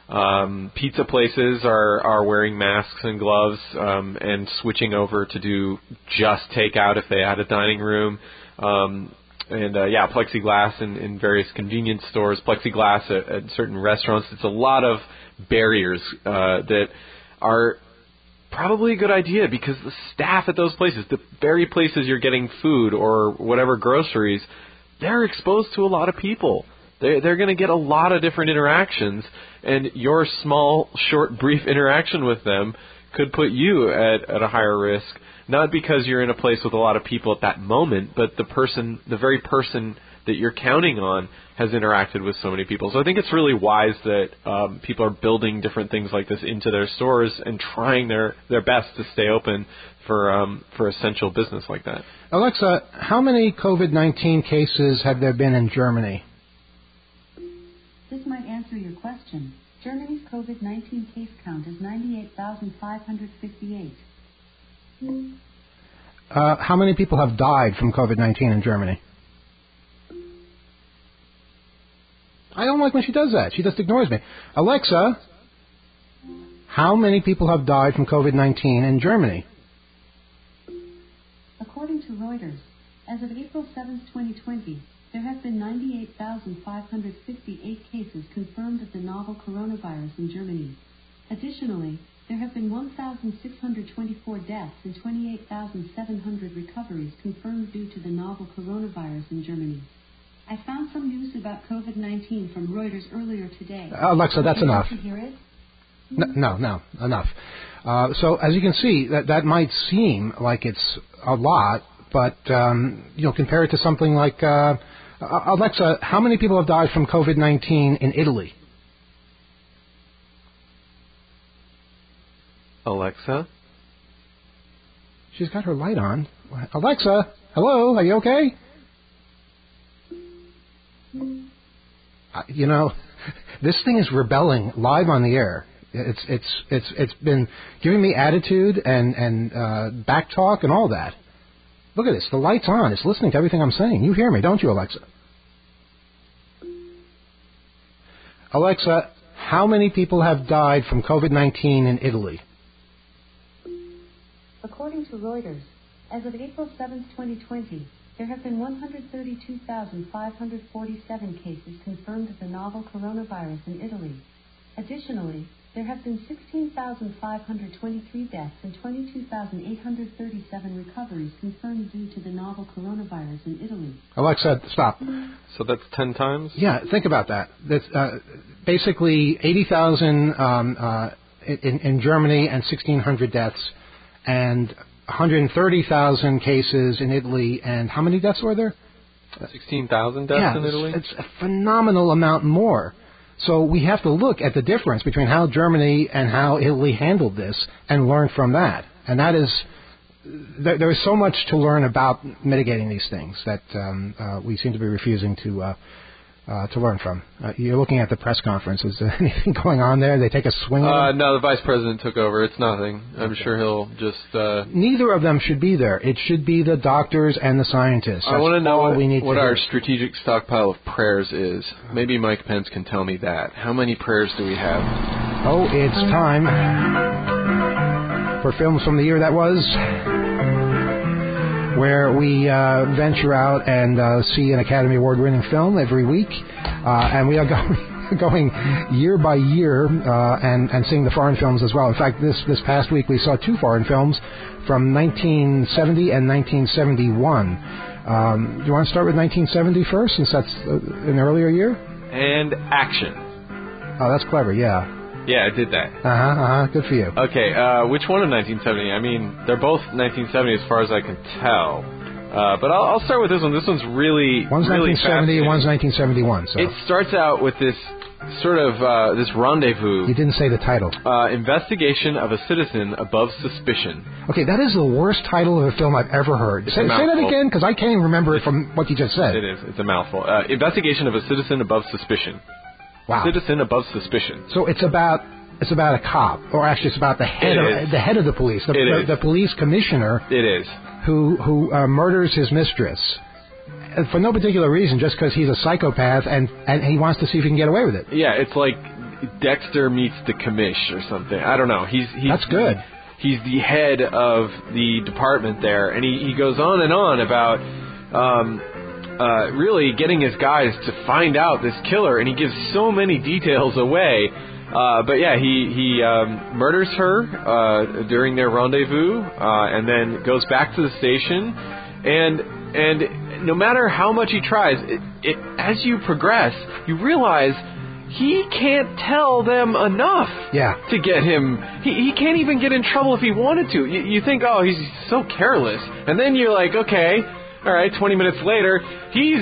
um, pizza places are, are wearing masks and gloves um, and switching over to do just takeout if they had a dining room. Um, and, uh, yeah, plexiglass in, in various convenience stores, plexiglass at, at certain restaurants. It's a lot of barriers uh, that are probably a good idea because the staff at those places, the very places you're getting food or whatever groceries, they're exposed to a lot of people. They're, they're going to get a lot of different interactions, and your small, short, brief interaction with them could put you at, at a higher risk. Not because you're in a place with a lot of people at that moment, but the person, the very person that you're counting on has interacted with so many people. So I think it's really wise that um, people are building different things like this into their stores and trying their, their best to stay open for um, for essential business like that. Alexa, how many COVID nineteen cases have there been in Germany? This might answer your question. Germany's COVID nineteen case count is ninety-eight thousand five hundred fifty-eight. Uh, how many people have died from COVID nineteen in Germany? I don't like when she does that. She just ignores me. Alexa, how many people have died from COVID nineteen in Germany? According to Reuters, as of April seventh, twenty twenty, there have been ninety-eight thousand five hundred fifty-eight cases confirmed of the novel coronavirus in Germany. Additionally, there have been one thousand six hundred twenty-four deaths and twenty-eight thousand seven hundred recoveries confirmed due to the novel coronavirus in Germany. I found some news about COVID nineteen from Reuters earlier today. Alexa, that's Would you enough. like to hear it? No, no, no, enough. Uh, so as you can see, that that might seem like it's a lot, but um, you know, compare it to something like uh, Alexa, how many people have died from COVID nineteen in Italy? Alexa? She's got her light on. Alexa, hello, are you okay? Uh, you know, This thing is rebelling live on the air. It's it's it's it's been giving me attitude and and uh, back talk and all that. Look at this. The light's on. It's listening to everything I'm saying. You hear me, don't you, Alexa? Alexa, how many people have died from COVID nineteen in Italy? According to Reuters, as of April seventh, twenty twenty, there have been one hundred thirty-two thousand five hundred forty-seven cases confirmed of the novel coronavirus in Italy. Additionally, there have been sixteen thousand five hundred twenty-three deaths and twenty-two thousand eight hundred thirty-seven recoveries confirmed due to the novel coronavirus in Italy. Alexa, stop. So that's ten times? Yeah, think about that. That's uh, basically eighty thousand um, uh, in, in Germany and sixteen hundred deaths, and one hundred thirty thousand cases in Italy, and how many deaths were there? sixteen thousand deaths yeah, in Italy? It's, it's a phenomenal amount more. So we have to look at the difference between how Germany and how Italy handled this and learn from that. And that is, there, there is so much to learn about mitigating these things that um, uh, we seem to be refusing to uh, uh, to learn from. Uh, you're looking at the press conference. Is there anything going on there? They take a swing Uh, at it? no, the vice president took over. It's nothing. I'm Okay. sure he'll just... Uh, Neither of them should be there. It should be the doctors and the scientists. That's I want to know all what, we need what to our do. strategic stockpile of prayers is. Maybe Mike Pence can tell me that. How many prayers do we have? Oh, it's time for Films from the Year That Was, where we uh, venture out and uh, see an Academy Award-winning film every week, uh, and we are going, going year by year uh, and, and seeing the foreign films as well. In fact, this, this past week we saw two foreign films from nineteen seventy and nineteen seventy-one. Um, do you want to start with nineteen seventy first, since that's uh, an earlier year? And action. Oh, that's clever, yeah. Yeah, I did that. Uh-huh, uh-huh, good for you. Okay, uh, which one of nineteen seventy? I mean, they're both nineteen seventy as far as I can tell. Uh, but I'll, I'll start with this one. This one's really, One's really nineteen seventy and fascinating. one's nineteen seventy-one. So It starts out with this sort of, uh, this rendezvous. you didn't say the title. Uh, investigation of a citizen above suspicion. Okay, that is the worst title of a film I've ever heard. Say, a say that mouthful. again, because I can't even remember it from what you just said. It is. It's a mouthful. Uh, investigation of a citizen above suspicion. Wow. Citizen above suspicion. So it's about it's about a cop, or actually it's about the head It of is. the head of the police, the, It the, is. the police commissioner It is. who who uh, murders his mistress uh, for no particular reason, just because he's a psychopath and and he wants to see if he can get away with it. Yeah, it's like Dexter meets the commish or something. I don't know. He's, he's That's good. He's the head of the department there, and he, he goes on and on about um, uh, really getting his guys to find out this killer, and he gives so many details away. Uh, but yeah, he he um, murders her uh, during their rendezvous, uh, and then goes back to the station, and and no matter how much he tries, it, it as you progress, you realize he can't tell them enough Yeah. to get him. He, he can't even get in trouble if he wanted to. You, you think, oh, he's so careless. And then you're like, okay, all right, twenty minutes later, he's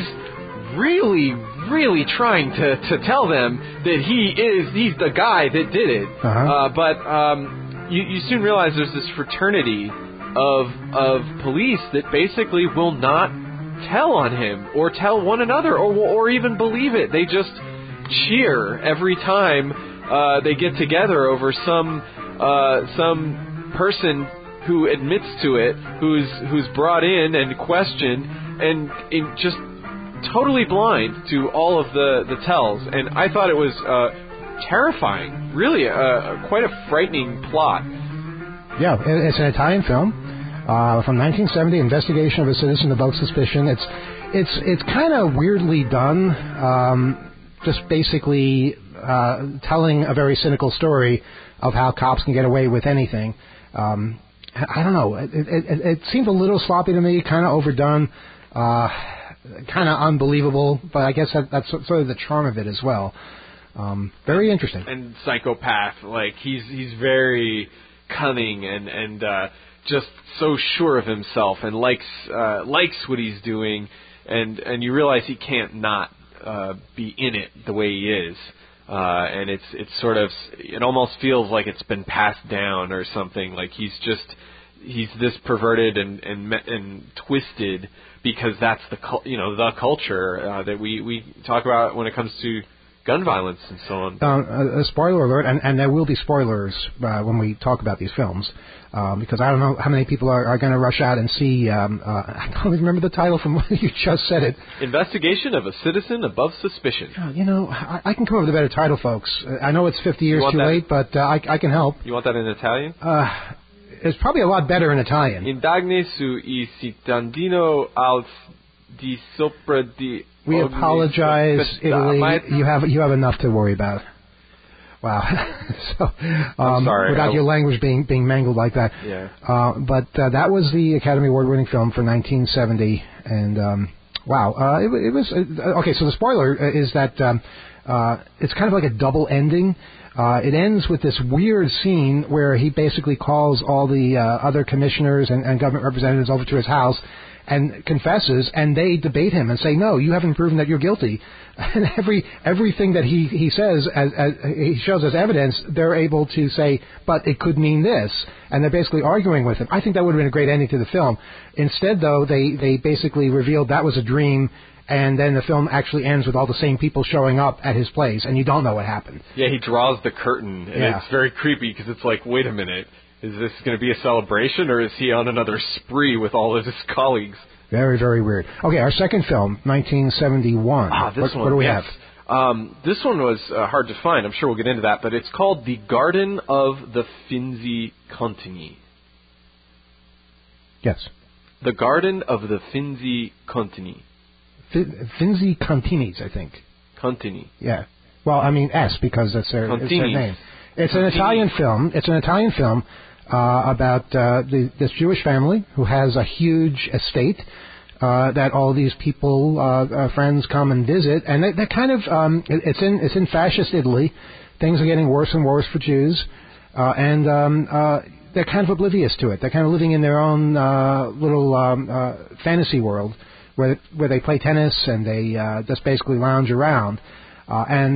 really, really trying to, to tell them that he is, he's the guy that did it. Uh-huh. Uh, but um, you, you soon realize there's this fraternity of, of police that basically will not tell on him or tell one another or, or even believe it. They just cheer every time uh, they get together over some uh, some person who admits to it, who's who's brought in and questioned, and in just totally blind to all of the, the tells. And I thought it was uh, terrifying, really, uh, quite a frightening plot. Yeah, it- it's an Italian film uh, from nineteen seventy. Investigation of a citizen above suspicion. It's it's it's kind of weirdly done. Um, just basically uh, telling a very cynical story of how cops can get away with anything. Um, I don't know. It, it, it, it seemed a little sloppy to me, kind of overdone, uh, kind of unbelievable. But I guess that, that's sort of the charm of it as well. Um, very interesting. And psychopath, like he's he's very cunning and and uh, just so sure of himself and likes uh, likes what he's doing, and and you realize he can't not uh, be in it the way he is. Uh, and it's it's sort of, it almost feels like it's been passed down or something. Like he's just he's this perverted and and me- and twisted because that's the cul- you know the culture uh, that we, we talk about when it comes to gun violence and so on. Um, a, a spoiler alert, and, and there will be spoilers uh, when we talk about these films, um, because I don't know how many people are, are going to rush out and see, um, uh, I don't even remember the title from when you just said it. Investigation of a Citizen Above Suspicion. Uh, you know, I, I can come up with a better title, folks. Uh, I know it's fifty years too that? late, but uh, I, I can help. You want that in Italian? Uh, it's probably a lot better in Italian. Indagne su i cittadino al di sopra di... We apologize, Italy. You have you have enough to worry about. Wow. so, um, I'm sorry. Without I, your language being being mangled like that. Yeah. Uh, but uh, that was the Academy Award-winning film for nineteen seventy, and um, wow, uh, it, it was uh, okay. So the spoiler is that um, uh, it's kind of like a double ending. Uh, it ends with this weird scene where he basically calls all the uh, other commissioners and, and government representatives over to his house and confesses, and they debate him and say, no, you haven't proven that you're guilty. And every everything that he, he says, as, as he shows as evidence, they're able to say, but it could mean this. And they're basically arguing with him. I think that would have been a great ending to the film. Instead, though, they, they basically revealed that was a dream, and then the film actually ends with all the same people showing up at his place, and you don't know what happened. Yeah, he draws the curtain, and yeah. It's very creepy because it's like, wait a minute. Is this going to be a celebration, or is he on another spree with all of his colleagues? Very, very weird. Okay, our second film, nineteen seventy-one. Ah, this what, one. What do we yes. have? Um, this one was uh, hard to find. I'm sure we'll get into that, but it's called The Garden of the Finzi Contini. Yes. The Garden of the Finzi Contini. F- Finzi Continis, I think. Contini. Yeah. Well, I mean S because that's their, it's their name. It's an Italian film. It's an Italian film uh, about uh, the, this Jewish family who has a huge estate uh, that all these people, uh, uh, friends, come and visit, and they, they're kind of um, it, it's in it's in fascist Italy. Things are getting worse and worse for Jews, uh, and um, uh, they're kind of oblivious to it. They're kind of living in their own uh, little um, uh, fantasy world where where they play tennis and they uh, just basically lounge around. Uh, and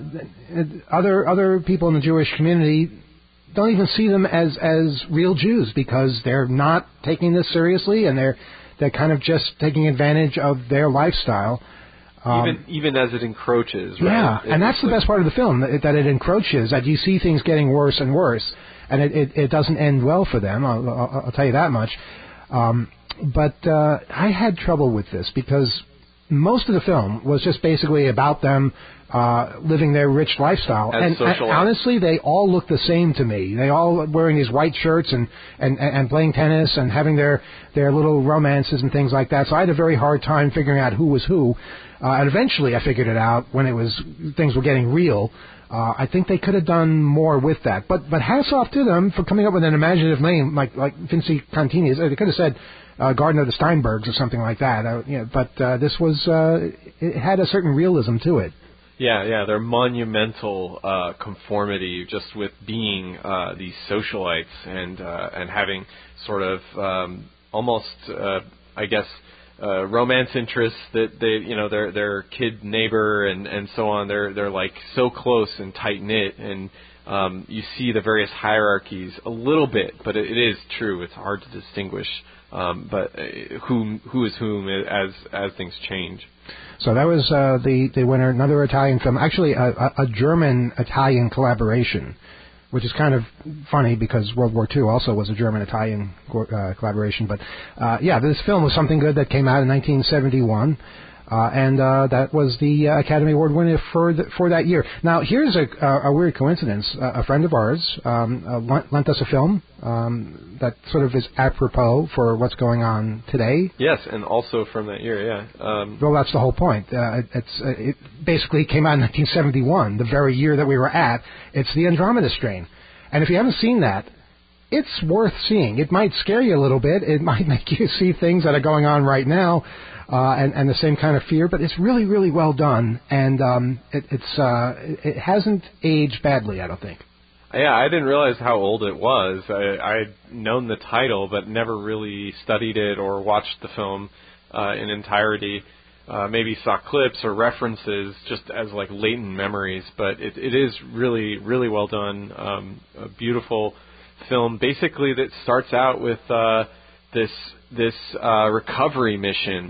um, other other people in the Jewish community don't even see them as, as real Jews because they're not taking this seriously, and they're they're kind of just taking advantage of their lifestyle. Um, even even as it encroaches, right? Yeah, it, and that's the like best part of the film, that, that it encroaches, that you see things getting worse and worse, and it, it, it doesn't end well for them, I'll, I'll, I'll tell you that much. Um, but uh, I had trouble with this because most of the film was just basically about them uh, living their rich lifestyle. As and, and honestly, they all look the same to me. They all wearing these white shirts and, and, and playing tennis and having their, their little romances and things like that. So I had a very hard time figuring out who was who. Uh, and eventually I figured it out when it was things were getting real. Uh, I think they could have done more with that. But but hats off to them for coming up with an imaginative name like like Finzi Contini. They could have said uh, Garden of the Steinbergs or something like that. Uh, you know, but uh, this was uh, it had a certain realism to it. Yeah, yeah, their monumental uh, conformity just with being uh, these socialites and uh, and having sort of um, almost, uh, I guess, uh, romance interests that they, you know, their their kid neighbor and, and so on. They're they're like so close and tight knit, and um, you see the various hierarchies a little bit, but it, it is true. It's hard to distinguish, um, but uh, whom who is whom as as things change. So that was uh, the the winner, another Italian film, actually a, a, a German-Italian collaboration, which is kind of funny because World War Two also was a German-Italian uh, collaboration. But uh, yeah, this film was something good that came out in nineteen seventy-one, uh, and uh, that was the uh, Academy Award winner for the, for that year. Now, here's a, a, a weird coincidence. Uh, a friend of ours um, uh, lent, lent us a film um, that sort of is apropos for what's going on today. Yes, and also from that year, yeah. Um, well, that's the whole point. Uh, it, it's, uh, it basically came out in nineteen seventy-one, the very year that we were at. It's The Andromeda Strain. And if you haven't seen that, it's worth seeing. It might scare you a little bit. It might make you see things that are going on right now uh, and, and the same kind of fear. But it's really, really well done. And um, it, it's uh, it hasn't aged badly, I don't think. Yeah, I didn't realize how old it was. I, I'd known the title, but never really studied it or watched the film uh, in entirety. Uh, maybe saw clips or references just as like latent memories, but it, it is really, really well done. Um, a beautiful film, basically that starts out with uh, this this uh, recovery mission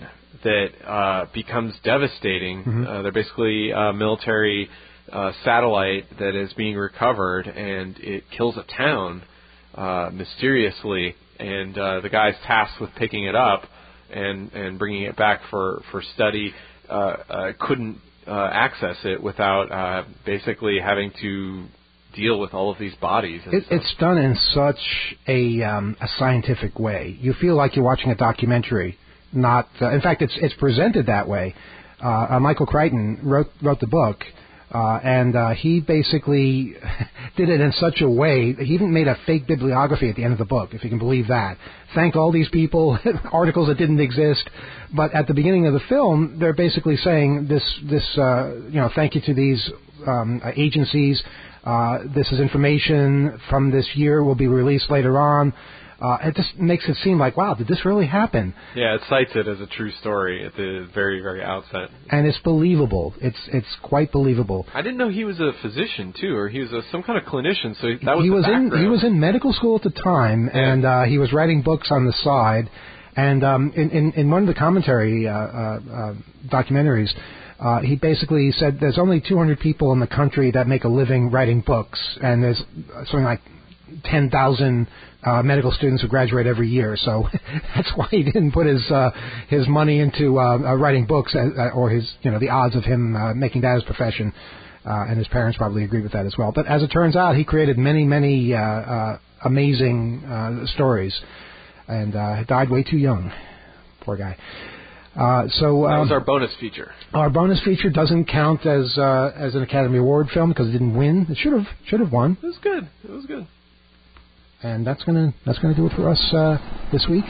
that uh, becomes devastating. Mm-hmm. Uh, they're basically a military uh, satellite that is being recovered, and it kills a town uh, mysteriously. And uh, the guy's tasked with picking it up and, and bringing it back for, for study uh, uh, couldn't uh, access it without uh, basically having to deal with all of these bodies. And it, it's done in such a, um, a scientific way. You feel like you're watching a documentary. Not, uh, in fact, it's it's presented that way. Uh, uh, Michael Crichton wrote wrote the book, uh, and uh, he basically did it in such a way. He even made a fake bibliography at the end of the book, if you can believe that. Thanked all these people, articles that didn't exist, but at the beginning of the film, they're basically saying this this uh, you know thank you to these um, agencies. Uh, this is information from this year, will be released later on. Uh, it just makes it seem like, wow, did this really happen? Yeah, it cites it as a true story at the very, very outset. And it's believable. It's it's quite believable. I didn't know he was a physician too, or he was a, some kind of clinician. So that was he the was background. in he was in medical school at the time, Yeah. and uh, he was writing books on the side. And um, in, in in one of the commentary uh, uh, uh, documentaries, uh, he basically said there's only two hundred people in the country that make a living writing books, and there's something like ten thousand uh, medical students who graduate every year. So that's why he didn't put his uh, his money into uh, uh, writing books, uh, or his you know the odds of him uh, making that his profession. Uh, and his parents probably agree with that as well. But as it turns out, he created many many uh, uh, amazing uh, stories, and uh, died way too young. Poor guy. Uh, so that um, was our bonus feature. Our bonus feature doesn't count as uh, as an Academy Award film because it didn't win. It should have should have won. It was good. It was good. And that's gonna that's gonna do it for us uh, this week.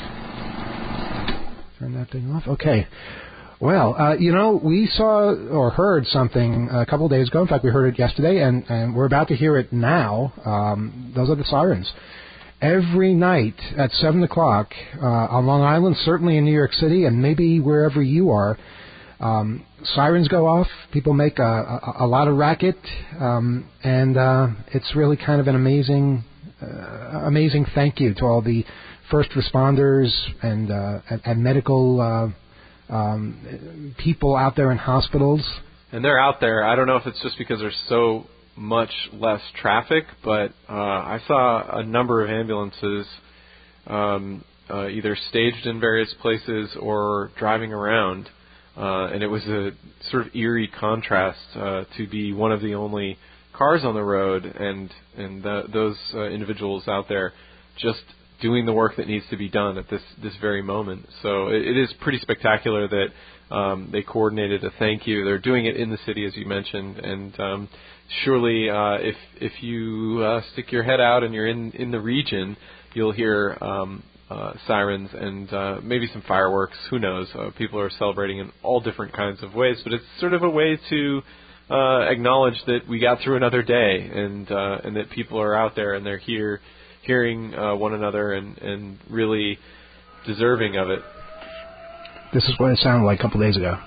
Turn that thing off. Okay. Well, uh, you know, we saw or heard something a couple of days ago. In fact, we heard it yesterday, and, and we're about to hear it now. Um, those are the sirens. Every night at seven o'clock uh, on Long Island, certainly in New York City, and maybe wherever you are, um, sirens go off. People make a, a, a lot of racket, um, and uh, it's really kind of an amazing, uh, amazing thank you to all the first responders and uh, and, and medical uh, um, people out there in hospitals. And they're out there. I don't know if it's just because there's so much less traffic, but uh, I saw a number of ambulances um, uh, either staged in various places or driving around. Uh, and it was a sort of eerie contrast uh, to be one of the only cars on the road and, and the, those uh, individuals out there just doing the work that needs to be done at this, this very moment. So it, it is pretty spectacular that um, they coordinated a thank you. They're doing it in the city, as you mentioned, and um, surely uh, if if you uh, stick your head out and you're in, in the region, you'll hear um, uh, sirens and uh, maybe some fireworks. Who knows? Uh, people are celebrating in all different kinds of ways, but it's sort of a way to uh, acknowledge that we got through another day and uh, and that people are out there and they're here hearing uh, one another and, and really deserving of it. This is what it sounded like a couple days ago.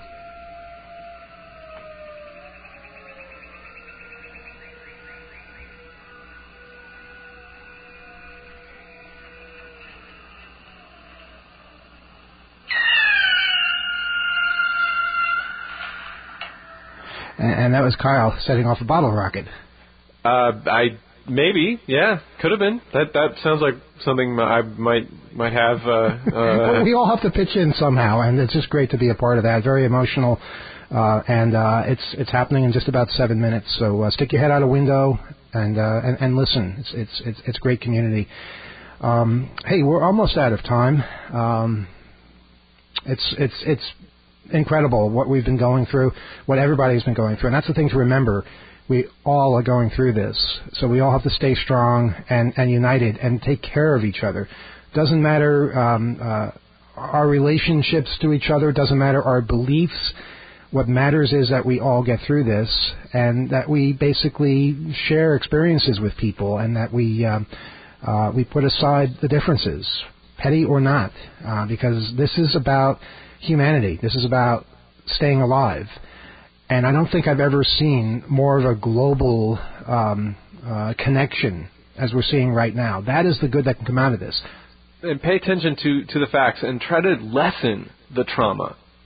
And that was Kyle setting off a bottle rocket. Uh, I maybe, yeah, could have been. That that sounds like something I might might have. Uh, uh, we all have to pitch in somehow, and it's just great to be a part of that. Very emotional, uh, and uh, it's it's happening in just about seven minutes. So uh, stick your head out a window and uh, and, and listen. It's it's it's it's great community. Um, hey, we're almost out of time. Um, it's it's it's. incredible what we've been going through, what everybody's been going through. And that's the thing to remember. We all are going through this. So we all have to stay strong and, and united and take care of each other. Doesn't matter um, uh, our relationships to each other. Doesn't matter our beliefs. What matters is that we all get through this and that we basically share experiences with people and that we, um, uh, we put aside the differences, petty or not, uh, because this is about humanity. This is about staying alive. And I don't think I've ever seen more of a global um, uh, connection as we're seeing right now. That is the good that can come out of this. And pay attention to, to the facts and try to lessen the trauma.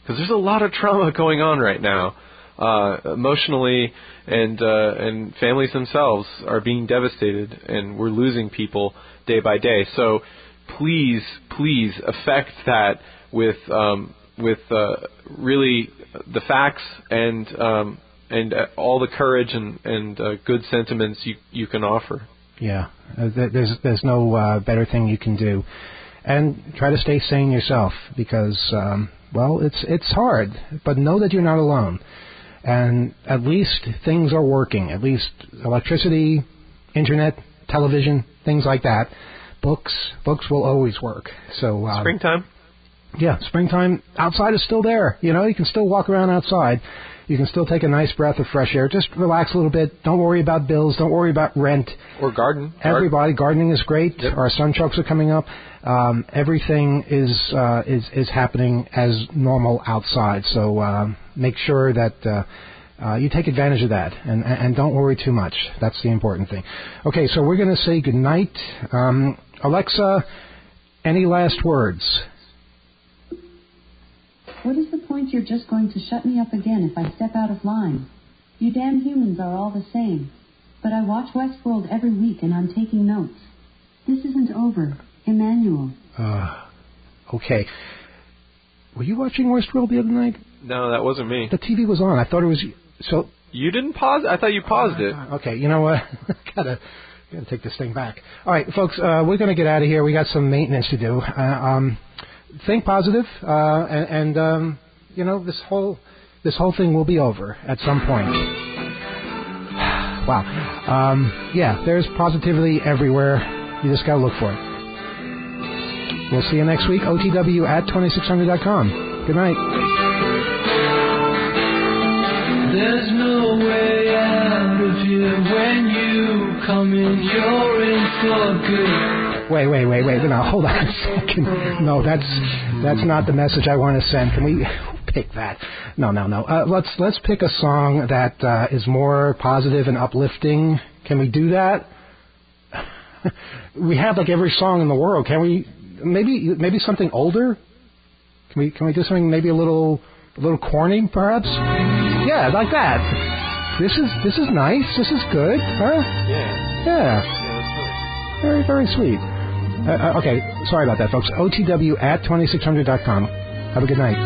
because there's a lot of trauma going on right now, uh, emotionally, and uh, and families themselves are being devastated, and we're losing people day by day. So please, please affect that with um, with uh, really the facts and um, and uh, all the courage and and uh, good sentiments you you can offer. Yeah, uh, there's there's no uh, better thing you can do, and try to stay sane yourself because um, well, it's it's hard, but know that you're not alone, and at least things are working. At least electricity, internet, television, things like that. Books, books will always work. So um, springtime. Yeah, springtime. Outside is still there. You know, you can still walk around outside. You can still take a nice breath of fresh air. Just relax a little bit. Don't worry about bills. Don't worry about rent. Or garden. Everybody, gardening is great. Yep. Our sunchokes are coming up. Um, everything is uh, is is happening as normal outside. So uh, make sure that uh, uh, you take advantage of that, and and don't worry too much. That's the important thing. Okay, so we're going to say good night. Um, Alexa, any last words? What is the point you're just going to shut me up again if I step out of line? You damn humans are all the same. But I watch Westworld every week and I'm taking notes. This isn't over. Emmanuel. Uh, okay. Were you watching Westworld the other night? No, that wasn't me. The T V was on. I thought it was... So. You didn't pause? I thought you paused it. Okay, you know what? gotta, gotta take this thing back. All right, folks, uh, we're going to get out of here. We got some maintenance to do. Uh, um... Think positive, uh, and, and um, you know this whole this whole thing will be over at some point. Wow, um, yeah, there's positivity everywhere. You just gotta look for it. We'll see you next week. O T W at twenty-six hundred dot com. Good night. There's no way out of here when you come in. You're in for good. Wait, wait, wait, wait. No, hold on a second. No, that's that's not the message I want to send. Can we pick that? No, no, no. Uh, let's let's pick a song that uh, is more positive and uplifting. Can we do that? We have like every song in the world. Can we? Maybe maybe something older. Can we can we do something maybe a little a little corny, perhaps? Yeah, like that. This is this is nice. This is good, huh? Yeah. Yeah. Very very sweet. Uh, okay, sorry about that, folks. O T W at twenty-six hundred dot com. Have a good night.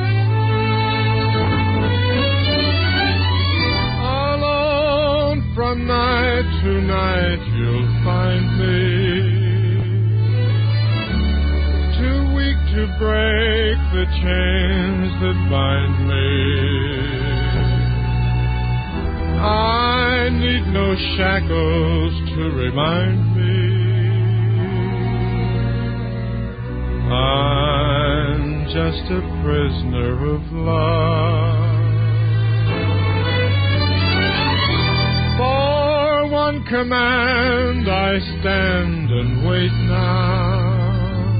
Alone from night to night you'll find me, too weak to break the chains that bind me. I need no shackles to remind me I'm just a prisoner of love. For one command I stand and wait now,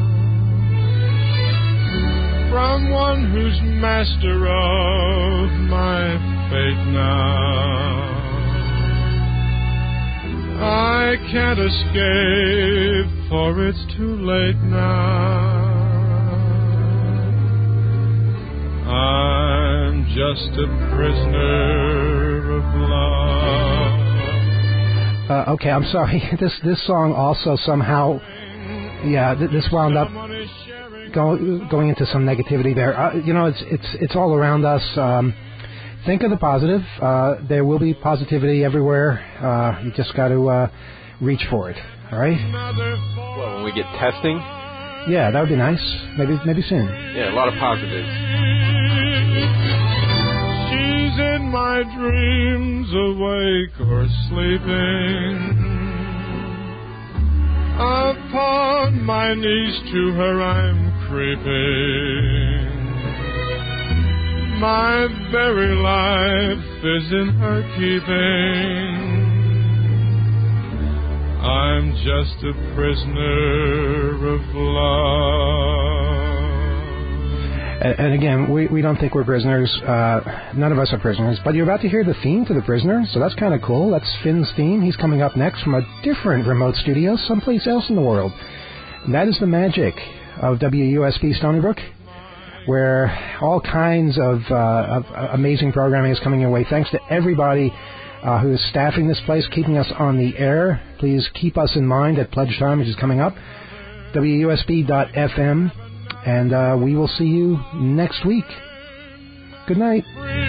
from one who's master of my fate now. I can't escape, for it's too late now. I'm just a prisoner of love. Uh, okay, I'm sorry. This this song also somehow, yeah, th- this wound up go, going into some negativity there. Uh, you know, it's it's it's all around us. Um, think of the positive. Uh, there will be positivity everywhere. Uh, you just got to uh, reach for it. All right. Well, when we get testing. Yeah, that would be nice. Maybe maybe soon. Yeah, a lot of positives. She's in my dreams, awake or sleeping. Upon my knees to her I'm creeping. My very life is in her keeping. I'm just a prisoner of love. And, and again, we, we don't think we're prisoners. Uh, none of us are prisoners. But you're about to hear the theme to The Prisoner, so that's kind of cool. That's Finn's theme. He's coming up next from a different remote studio someplace else in the world. And that is the magic of W U S B Stony Brook. where all kinds of, uh, of amazing programming is coming your way. Thanks to everybody uh, who is staffing this place, keeping us on the air. Please keep us in mind at Pledge Time, which is coming up, W U S B dot F M, and uh, we will see you next week. Good night.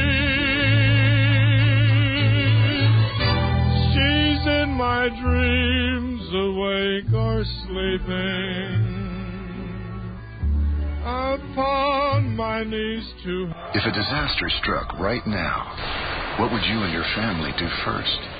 She's in my dreams, awake or sleeping, upon my knees to... If a disaster struck right now, what would you and your family do first?